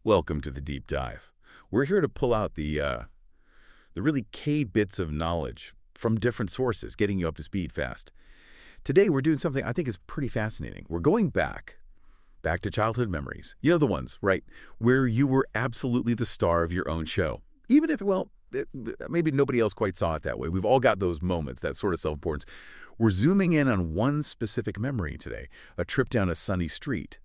Welcome to the deep dive. We're here to pull out the really key bits of knowledge from different sources, getting you up to speed fast. Today we're doing something I think is pretty fascinating. We're going back to childhood memories. You know the ones, right, where you were absolutely the star of your own show. Even if, well, maybe nobody else quite saw it that way. We've all got those moments, that sort of self-importance. We're zooming in on one specific memory today, a trip down a sunny street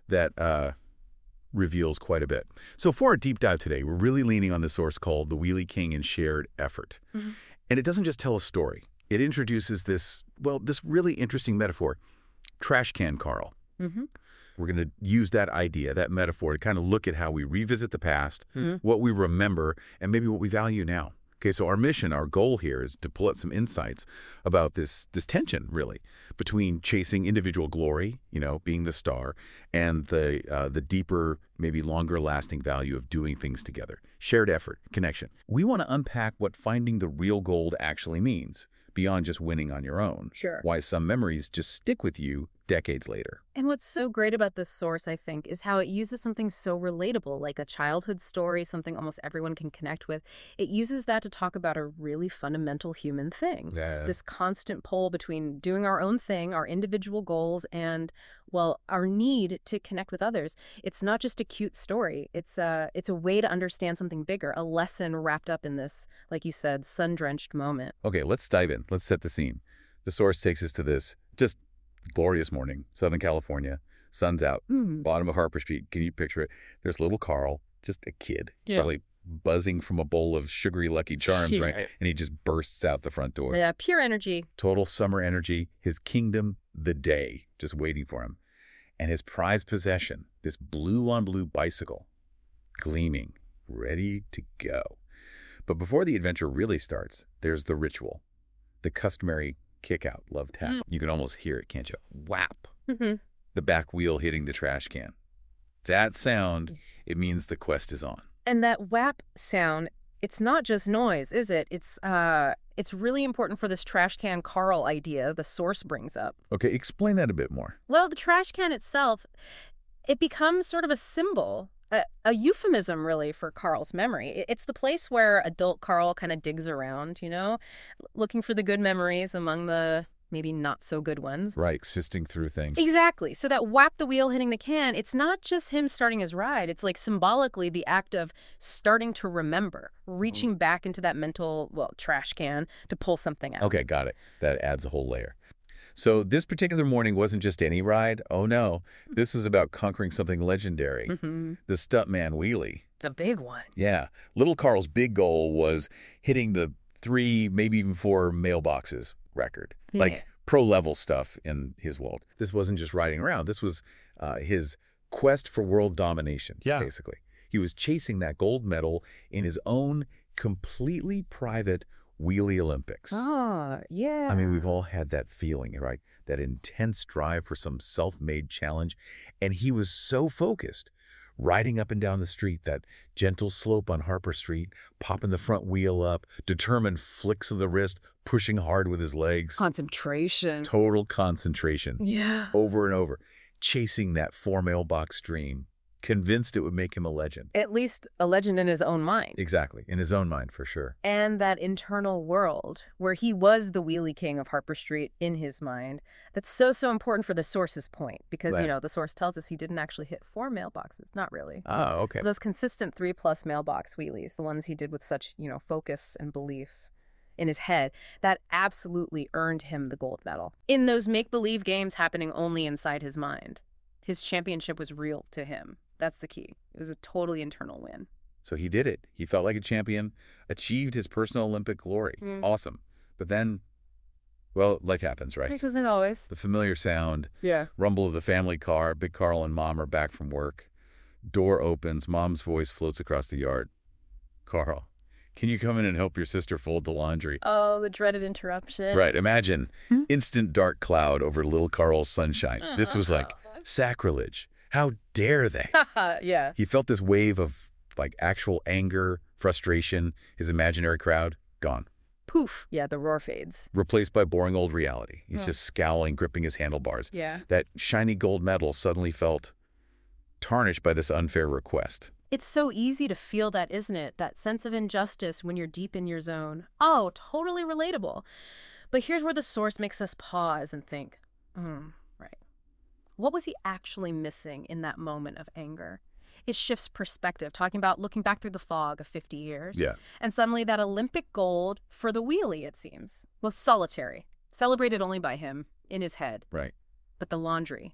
that reveals quite a bit. So for our deep dive today, we're really leaning on the source called The Wheelie King and Shared Effort. And it doesn't just tell a story. It introduces this really interesting metaphor, trash can Carl. We're going to use that idea, that metaphor, to kind of look at how we revisit the past, what we remember, and maybe what we value now. Okay, so our mission, our goal here is to pull out some insights about this tension, really, between chasing individual glory, being the star, and the deeper, maybe longer-lasting value of doing things together. Shared effort, connection. We want to unpack what finding the real gold actually means, beyond just winning on your own. Sure. Why some memories just stick with you decades later. And what's so great about this source, I think, is how it uses something so relatable, like a childhood story, something almost everyone can connect with. It uses that to talk about a really fundamental human thing. Yeah. This constant pull between doing our own thing, our individual goals, and, well, our need to connect with others. It's not just a cute story. It's a way to understand something bigger, a lesson wrapped up in this, like you said, sun-drenched moment. Okay, let's dive in. Let's set the scene. The source takes us to this just glorious morning, Southern California, sun's out, bottom of Harper Street. Can you picture it? There's little Carl, just a kid, probably buzzing from a bowl of sugary Lucky Charms, right? And he just bursts out the front door. Yeah, pure energy. Total summer energy, his kingdom, the day, just waiting for him. And his prized possession, this blue-on-blue bicycle, gleaming, ready to go. But before the adventure really starts, there's the ritual, the customary kick-out love tap. You can almost hear it, can't you? Whap! The back wheel hitting the trash can. That sound, it means the quest is on. And that whap sound, it's not just noise, is it? It's really important for this trash can Carl idea the source brings up. Okay, explain that a bit more. Well, the trash can itself, it becomes sort of a symbol, a euphemism, really, for Carl's memory. It's the place where adult Carl kind of digs around, looking for the good memories among the maybe not so good ones. Right, sifting through things. Exactly. So that whap the wheel hitting the can, it's not just him starting his ride. It's like symbolically the act of starting to remember, reaching back into that mental, trash can to pull something out. Okay, got it. That adds a whole layer. So this particular morning wasn't just any ride. Oh, no. This was about conquering something legendary. The Stuntman Wheelie. The big one. Yeah. Little Carl's big goal was hitting the 3, maybe even 4 mailboxes record. Yeah. Like pro-level stuff in his world. This wasn't just riding around. This was his quest for world domination, basically. He was chasing that gold medal in his own completely private Wheelie Olympics. Oh, yeah. I mean, we've all had that feeling, right? That intense drive for some self-made challenge. And he was so focused, riding up and down the street, that gentle slope on Harper Street, popping the front wheel up, determined flicks of the wrist, pushing hard with his legs. Concentration. Total concentration. Yeah. Over and over. Chasing that 4 mailbox dream. Convinced it would make him a legend. At least a legend in his own mind. Exactly. In his own mind, for sure. And that internal world where he was the Wheelie King of Harper Street in his mind, that's so important for the source's point. Because, the source tells us he didn't actually hit 4 mailboxes. Not really. Oh, okay. Those consistent 3+ mailbox wheelies, the ones he did with such, focus and belief in his head, that absolutely earned him the gold medal. In those make-believe games happening only inside his mind, his championship was real to him. That's the key. It was a totally internal win. So he did it. He felt like a champion, achieved his personal Olympic glory. Awesome. But then, life happens, right? It doesn't always. The familiar sound, Yeah. rumble of the family car, Big Carl and Mom are back from work. Door opens, Mom's voice floats across the yard. Carl, can you come in and help your sister fold the laundry? Oh, the dreaded interruption. Right. Imagine instant dark cloud over little Carl's sunshine. This was like sacrilege. How dare they? Yeah. He felt this wave of actual anger, frustration, his imaginary crowd, gone. Poof. Yeah, the roar fades. Replaced by boring old reality. He's just scowling, gripping his handlebars. Yeah. That shiny gold medal suddenly felt tarnished by this unfair request. It's so easy to feel that, isn't it? That sense of injustice when you're deep in your zone. Oh, totally relatable. But here's where the source makes us pause and think, right. What was he actually missing in that moment of anger? It shifts perspective, talking about looking back through the fog of 50 years. Yeah. And suddenly that Olympic gold for the wheelie, it seems, was solitary, celebrated only by him, in his head. Right. But the laundry,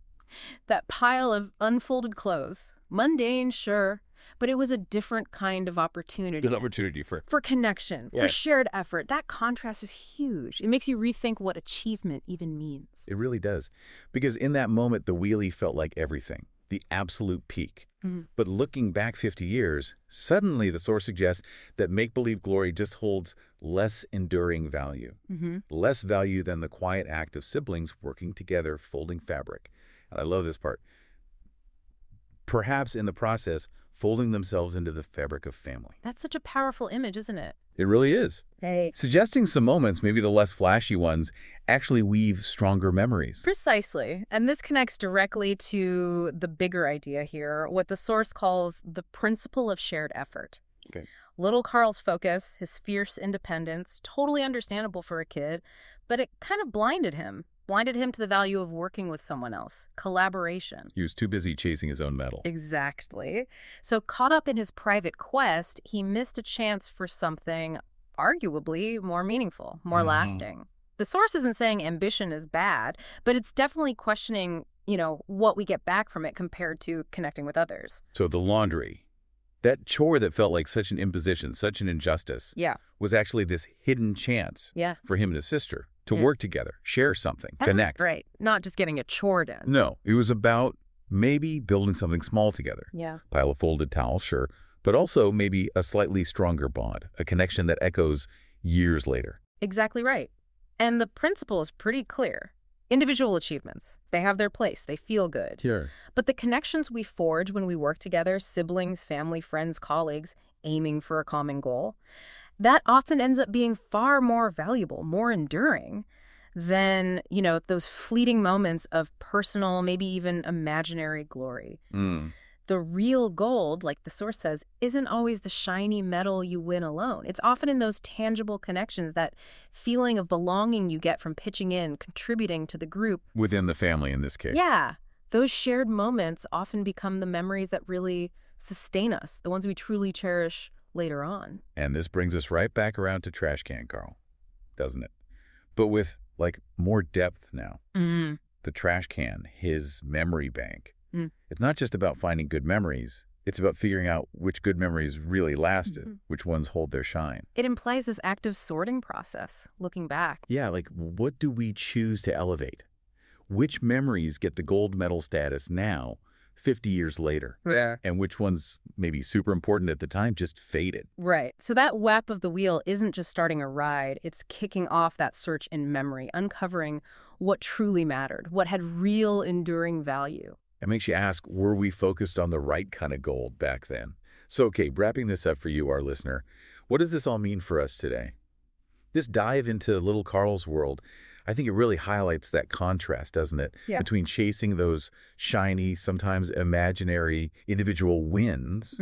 that pile of unfolded clothes, mundane, sure, but it was a different kind of opportunity. Good opportunity for connection, Yeah. for shared effort. That contrast is huge. It makes you rethink what achievement even means. It really does. Because in that moment, the wheelie felt like everything, the absolute peak. But looking back 50 years, suddenly the source suggests that make-believe glory just holds less enduring value, less value than the quiet act of siblings working together, folding fabric. And I love this part. Perhaps in the process, folding themselves into the fabric of family. That's such a powerful image, isn't it? It really is. Hey. Suggesting some moments, maybe the less flashy ones, actually weave stronger memories. Precisely. And this connects directly to the bigger idea here, what the source calls the principle of shared effort. Okay. Little Carl's focus, his fierce independence, totally understandable for a kid, but it kind of blinded him to the value of working with someone else, collaboration. He was too busy chasing his own medal. Exactly. So caught up in his private quest, he missed a chance for something arguably more meaningful, more lasting. The source isn't saying ambition is bad, but it's definitely questioning, what we get back from it compared to connecting with others. So the laundry, that chore that felt like such an imposition, such an injustice, Yeah. was actually this hidden chance Yeah. for him and his sister to work together, share something, connect. Right. Not just getting a chore done. No, it was about maybe building something small together. Yeah. Pile of folded towels, sure, but also maybe a slightly stronger bond, a connection that echoes years later. Exactly right. And the principle is pretty clear. Individual achievements, they have their place, they feel good. Sure. But the connections we forge when we work together, siblings, family, friends, colleagues, aiming for a common goal, that often ends up being far more valuable, more enduring than, those fleeting moments of personal, maybe even imaginary glory. The real gold, like the source says, isn't always the shiny medal you win alone. It's often in those tangible connections, that feeling of belonging you get from pitching in, contributing to the group. Within the family in this case. Yeah. Those shared moments often become the memories that really sustain us, the ones we truly cherish later on. And this brings us right back around to Trash Can, Carl, doesn't it? But with, more depth now. The trash can, his memory bank. It's not just about finding good memories. It's about figuring out which good memories really lasted, which ones hold their shine. It implies this active sorting process, looking back. Yeah, what do we choose to elevate? Which memories get the gold medal status now, 50 years later? Yeah. And which ones, maybe super important at the time, just faded? Right. So that whap of the wheel isn't just starting a ride. It's kicking off that search in memory, uncovering what truly mattered, what had real enduring value. It makes you ask, were we focused on the right kind of gold back then? So, okay, wrapping this up for you, our listener, what does this all mean for us today? This dive into Little Carl's world, I think it really highlights that contrast, doesn't it? Yeah. Between chasing those shiny, sometimes imaginary individual wins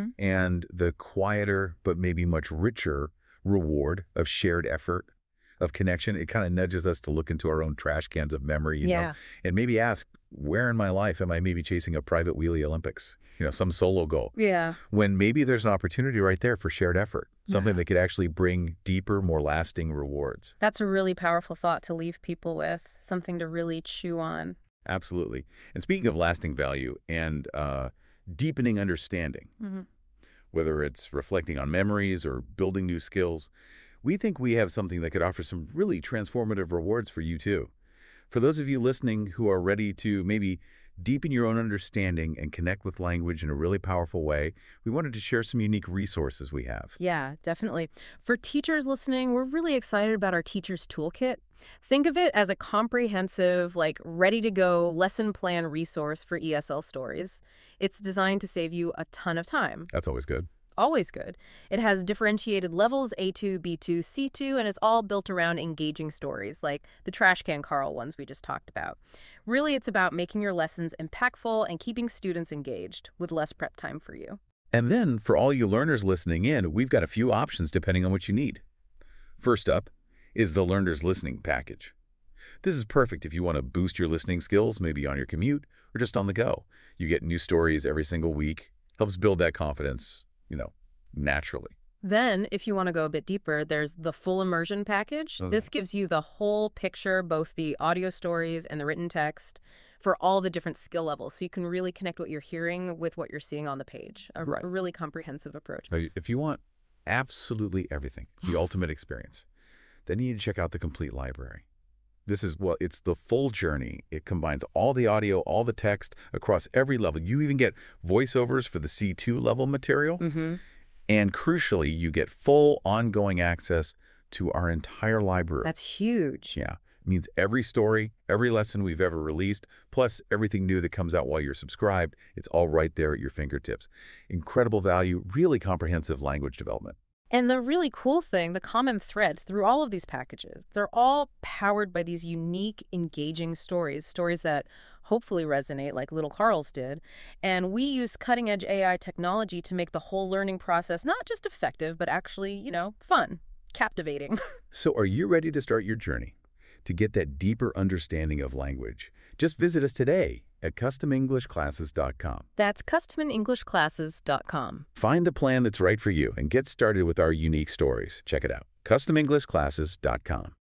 and the quieter but maybe much richer reward of shared effort, of connection. It kind of nudges us to look into our own trash cans of memory, you know, and maybe ask, where in my life am I maybe chasing a private wheelie Olympics, some solo goal? Yeah. When maybe there's an opportunity right there for shared effort, something that could actually bring deeper, more lasting rewards. That's a really powerful thought to leave people with, something to really chew on. Absolutely. And speaking of lasting value and deepening understanding, whether it's reflecting on memories or building new skills, we think we have something that could offer some really transformative rewards for you too. For those of you listening who are ready to maybe deepen your own understanding and connect with language in a really powerful way, we wanted to share some unique resources we have. Yeah, definitely. For teachers listening, we're really excited about our Teacher's Toolkit. Think of it as a comprehensive, ready-to-go lesson plan resource for ESL stories. It's designed to save you a ton of time. That's always good. always good. It has differentiated levels, A2, B2, C2, and it's all built around engaging stories like the Trash Can Carl ones we just talked about. Really, it's about making your lessons impactful and keeping students engaged with less prep time for you. And then, for all you learners listening in, we've got a few options depending on what you need. First up is the Learners Listening Package. This is perfect if you want to boost your listening skills, maybe on your commute or just on the go. You get new stories every single week. Helps build that confidence, naturally. Then, if you want to go a bit deeper, there's the Full Immersion Package. Okay. This gives you the whole picture, both the audio stories and the written text, for all the different skill levels. So you can really connect what you're hearing with what you're seeing on the page. A really comprehensive approach. If you want absolutely everything, the ultimate experience, then you need to check out the Complete Library. It's the full journey. It combines all the audio, all the text across every level. You even get voiceovers for the C2 level material. Mm-hmm. And crucially, you get full ongoing access to our entire library. That's huge. Yeah. It means every story, every lesson we've ever released, plus everything new that comes out while you're subscribed, it's all right there at your fingertips. Incredible value, really comprehensive language development. And the really cool thing, the common thread through all of these packages, they're all powered by these unique, engaging stories that hopefully resonate like Little Carl's did. And we use cutting-edge AI technology to make the whole learning process not just effective, but actually, fun, captivating. So are you ready to start your journey? To get that deeper understanding of language, just visit us today at customenglishclasses.com. That's customenglishclasses.com. Find the plan that's right for you and get started with our unique stories. Check it out, customenglishclasses.com.